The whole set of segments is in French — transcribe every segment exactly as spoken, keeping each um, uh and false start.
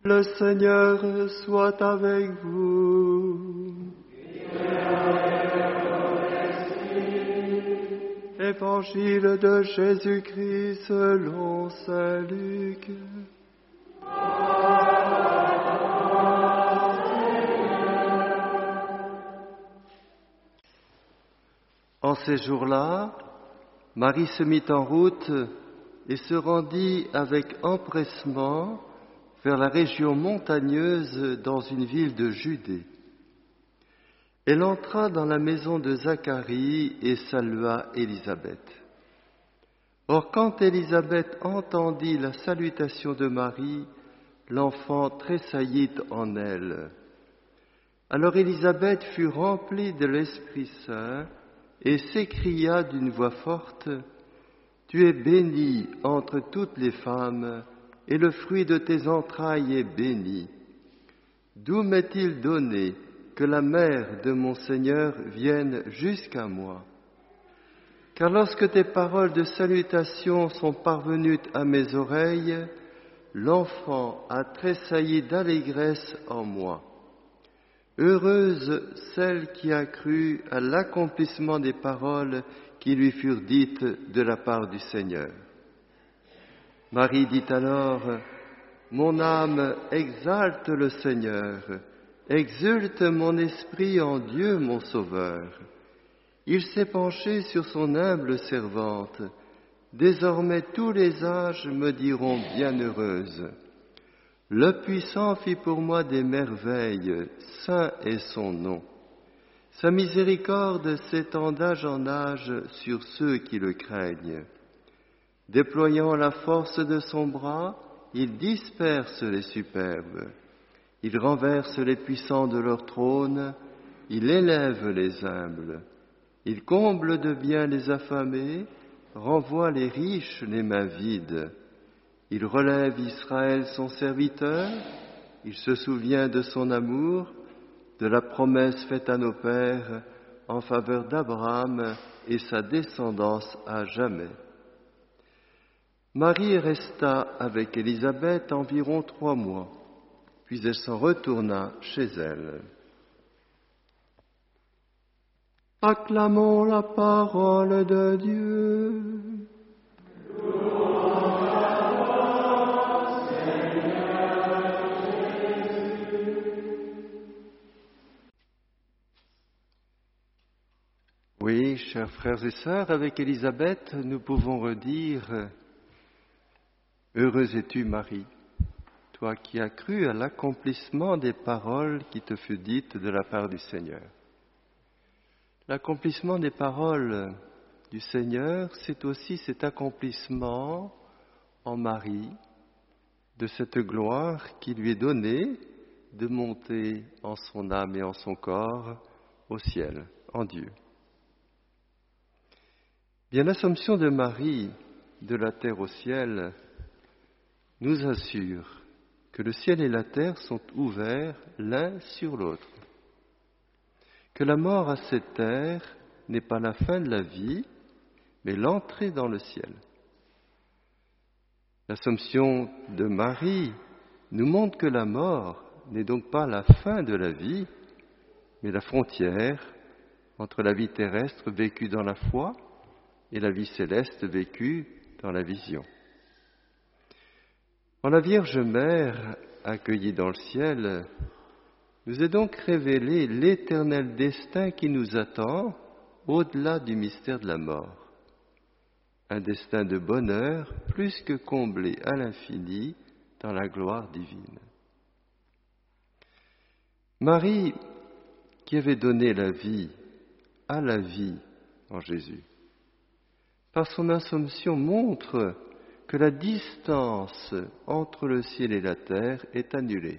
Le Seigneur soit avec vous. Évangile de Jésus-Christ selon saint Luc. En ces jours-là, Marie se mit en route et se rendit avec empressement vers la région montagneuse dans une ville de Judée. Elle entra dans la maison de Zacharie et salua Élisabeth. Or, quand Élisabeth entendit la salutation de Marie, l'enfant tressaillit en elle. Alors Élisabeth fut remplie de l'Esprit Saint et s'écria d'une voix forte, « Tu es bénie entre toutes les femmes, et le fruit de tes entrailles est béni. D'où m'est-il donné que la mère de mon Seigneur vienne jusqu'à moi? Car lorsque tes paroles de salutation sont parvenues à mes oreilles, l'enfant a tressailli d'allégresse en moi. Heureuse celle qui a cru à l'accomplissement des paroles qui lui furent dites de la part du Seigneur. » Marie dit alors, « Mon âme exalte le Seigneur, exulte mon esprit en Dieu mon Sauveur. Il s'est penché sur son humble servante. Désormais tous les âges me diront bienheureuse. Le Puissant fit pour moi des merveilles, saint est son nom. Sa miséricorde s'étend d'âge en âge sur ceux qui le craignent. Déployant la force de son bras, il disperse les superbes. Il renverse les puissants de leur trône, il élève les humbles. Il comble de bien les affamés, renvoie les riches les mains vides. Il relève Israël son serviteur, il se souvient de son amour, de la promesse faite à nos pères en faveur d'Abraham et sa descendance à jamais. » Marie resta avec Élisabeth environ trois mois, puis elle s'en retourna chez elle. Acclamons la parole de Dieu. Oui, chers frères et sœurs, avec Élisabeth, nous pouvons redire « Heureuse es-tu, Marie, toi qui as cru à l'accomplissement des paroles qui te furent dites de la part du Seigneur. » L'accomplissement des paroles du Seigneur, c'est aussi cet accomplissement en Marie de cette gloire qui lui est donnée de monter en son âme et en son corps au ciel, en Dieu. Bien, l'Assomption de Marie de la terre au ciel nous assure que le ciel et la terre sont ouverts l'un sur l'autre, que la mort à cette terre n'est pas la fin de la vie, mais l'entrée dans le ciel. L'Assomption de Marie nous montre que la mort n'est donc pas la fin de la vie, mais la frontière entre la vie terrestre vécue dans la foi et la vie céleste vécue dans la vision. En la Vierge Mère, accueillie dans le ciel, nous est donc révélé l'éternel destin qui nous attend au-delà du mystère de la mort. Un destin de bonheur plus que comblé à l'infini dans la gloire divine. Marie, qui avait donné la vie à la vie en Jésus, par son Assomption montre que la distance entre le ciel et la terre est annulée.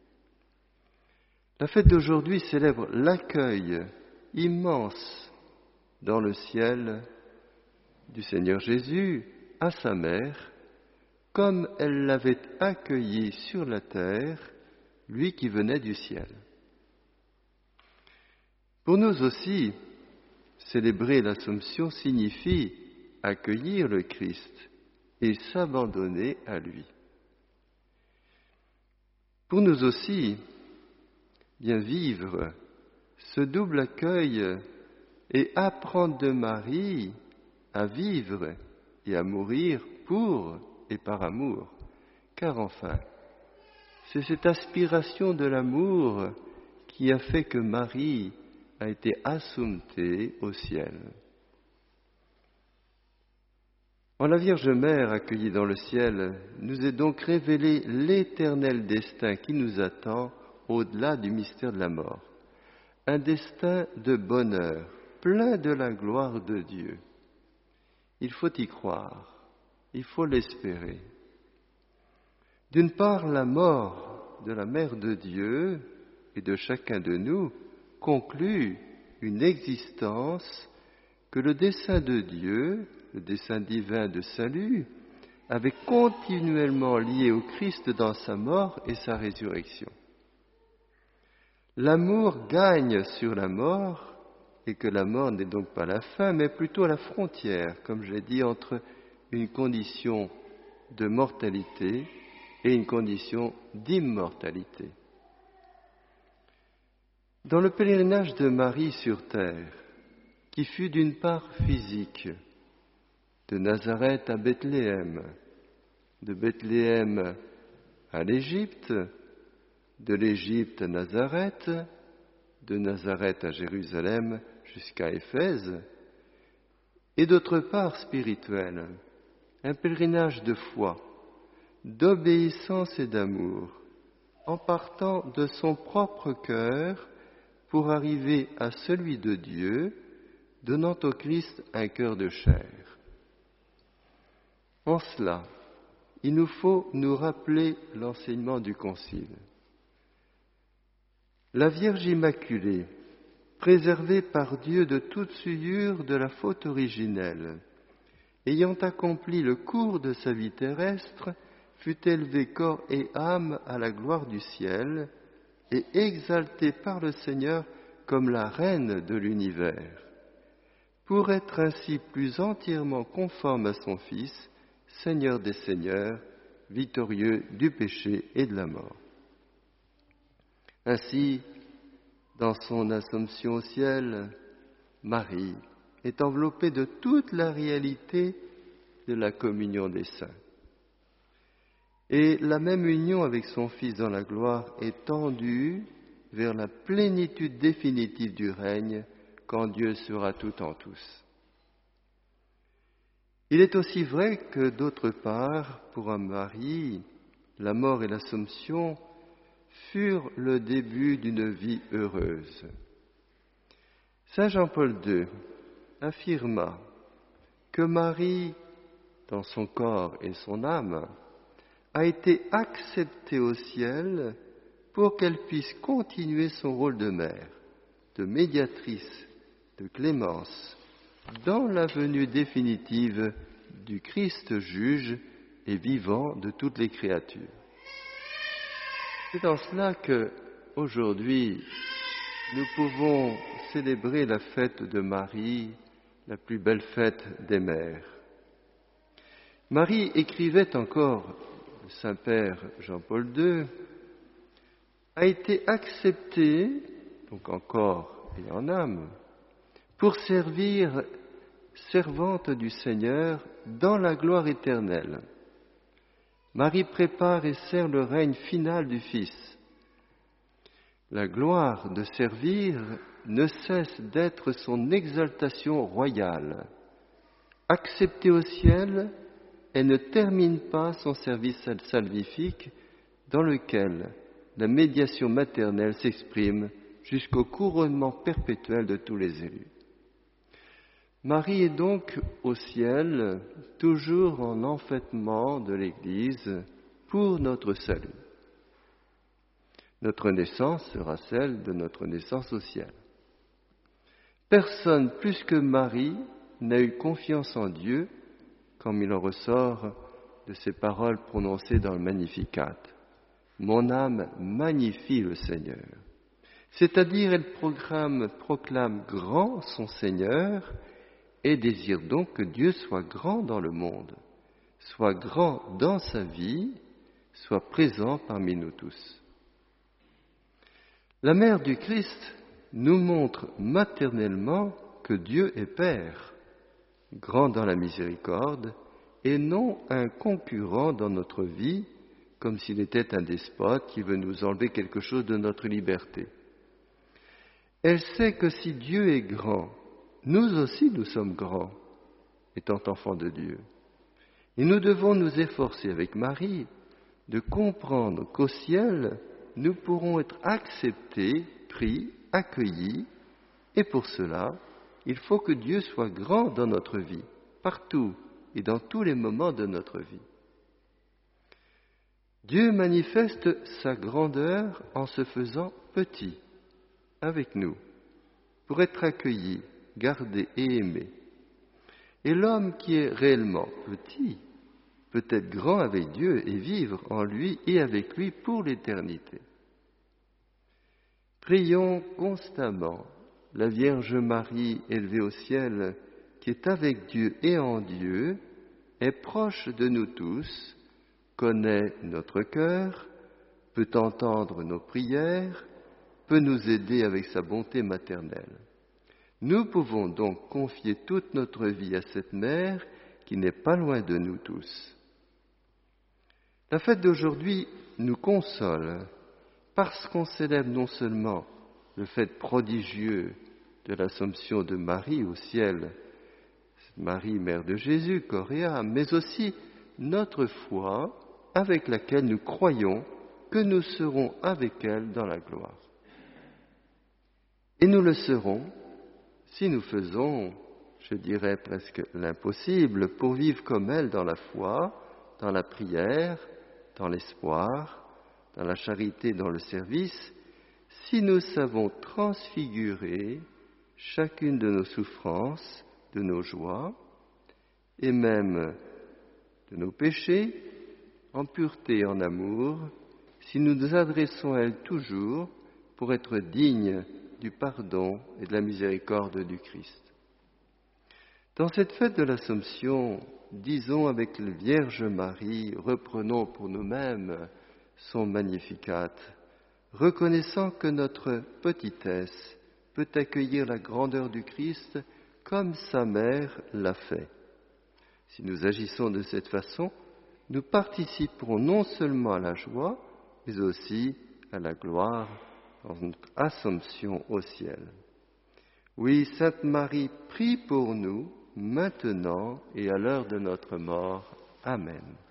La fête d'aujourd'hui célèbre l'accueil immense dans le ciel du Seigneur Jésus à sa mère, comme elle l'avait accueilli sur la terre, lui qui venait du ciel. Pour nous aussi, célébrer l'Assomption signifie accueillir le Christ et s'abandonner à lui. Pour nous aussi, bien vivre ce double accueil et apprendre de Marie à vivre et à mourir pour et par amour. Car enfin, c'est cette aspiration de l'amour qui a fait que Marie a été assomptée au ciel. En la Vierge Mère accueillie dans le ciel, nous est donc révélé l'éternel destin qui nous attend au-delà du mystère de la mort. Un destin de bonheur, plein de la gloire de Dieu. Il faut y croire, il faut l'espérer. D'une part, la mort de la Mère de Dieu et de chacun de nous conclut une existence que le dessein de Dieu, le dessein divin de salut, avait continuellement lié au Christ dans sa mort et sa résurrection. L'amour gagne sur la mort, et que la mort n'est donc pas la fin, mais plutôt la frontière, comme je l'ai dit, entre une condition de mortalité et une condition d'immortalité. Dans le pèlerinage de Marie sur terre, qui fut d'une part physique, de Nazareth à Bethléem, de Bethléem à l'Égypte, de l'Égypte à Nazareth, de Nazareth à Jérusalem jusqu'à Éphèse, et d'autre part spirituel, un pèlerinage de foi, d'obéissance et d'amour, en partant de son propre cœur pour arriver à celui de Dieu, donnant au Christ un cœur de chair. En cela, il nous faut nous rappeler l'enseignement du Concile. La Vierge Immaculée, préservée par Dieu de toute souillure de la faute originelle, ayant accompli le cours de sa vie terrestre, fut élevée corps et âme à la gloire du ciel et exaltée par le Seigneur comme la reine de l'univers, pour être ainsi plus entièrement conforme à son Fils, Seigneur des Seigneurs, victorieux du péché et de la mort. Ainsi, dans son Assomption au ciel, Marie est enveloppée de toute la réalité de la communion des saints. Et la même union avec son Fils dans la gloire est tendue vers la plénitude définitive du règne quand Dieu sera tout en tous. Il est aussi vrai que, d'autre part, pour un Marie, la mort et l'Assomption furent le début d'une vie heureuse. Saint Jean-Paul deux affirma que Marie, dans son corps et son âme, a été acceptée au ciel pour qu'elle puisse continuer son rôle de mère, de médiatrice, de clémence, dans la venue définitive du Christ juge et vivant de toutes les créatures. C'est en cela que, aujourd'hui, nous pouvons célébrer la fête de Marie, la plus belle fête des mères. Marie écrivait encore, le Saint-Père Jean-Paul deux, a été acceptée, donc en corps et en âme, pour servir servante du Seigneur dans la gloire éternelle. Marie prépare et sert le règne final du Fils. La gloire de servir ne cesse d'être son exaltation royale. Acceptée au ciel, elle ne termine pas son service salvifique dans lequel la médiation maternelle s'exprime jusqu'au couronnement perpétuel de tous les élus. Marie est donc au ciel, toujours en enfêtement de l'Église pour notre salut. Notre naissance sera celle de notre naissance au ciel. Personne plus que Marie n'a eu confiance en Dieu, comme il en ressort de ces paroles prononcées dans le Magnificat. Mon âme magnifie le Seigneur. C'est-à-dire, elle proclame, proclame grand son Seigneur et désire donc que Dieu soit grand dans le monde, soit grand dans sa vie, soit présent parmi nous tous. La mère du Christ nous montre maternellement que Dieu est Père, grand dans la miséricorde, et non un concurrent dans notre vie, comme s'il était un despote qui veut nous enlever quelque chose de notre liberté. Elle sait que si Dieu est grand, nous aussi nous sommes grands, étant enfants de Dieu. Et nous devons nous efforcer avec Marie de comprendre qu'au ciel, nous pourrons être acceptés, pris, accueillis, et pour cela, il faut que Dieu soit grand dans notre vie, partout et dans tous les moments de notre vie. Dieu manifeste sa grandeur en se faisant petit avec nous, pour être accueilli, gardé et aimé. Et l'homme qui est réellement petit peut être grand avec Dieu et vivre en lui et avec lui pour l'éternité. Prions constamment la Vierge Marie élevée au ciel, qui est avec Dieu et en Dieu, est proche de nous tous, connaît notre cœur, peut entendre nos prières, peut nous aider avec sa bonté maternelle. Nous pouvons donc confier toute notre vie à cette mère qui n'est pas loin de nous tous. La fête d'aujourd'hui nous console parce qu'on célèbre non seulement le fait prodigieux de l'Assomption de Marie au ciel, Marie, mère de Jésus, corps et âme, mais aussi notre foi avec laquelle nous croyons que nous serons avec elle dans la gloire. Et nous le serons si nous faisons, je dirais presque l'impossible, pour vivre comme elle dans la foi, dans la prière, dans l'espoir, dans la charité, dans le service, si nous savons transfigurer chacune de nos souffrances, de nos joies, et même de nos péchés, en pureté et en amour, si nous nous adressons à elle toujours pour être dignes du pardon et de la miséricorde du Christ. Dans cette fête de l'Assomption, disons avec la Vierge Marie, reprenons pour nous-mêmes son Magnificat, reconnaissant que notre petitesse peut accueillir la grandeur du Christ comme sa mère l'a fait. Si nous agissons de cette façon, nous participerons non seulement à la joie, mais aussi à la gloire dans notre Assomption au ciel. Oui, Sainte Marie, prie pour nous, maintenant et à l'heure de notre mort. Amen.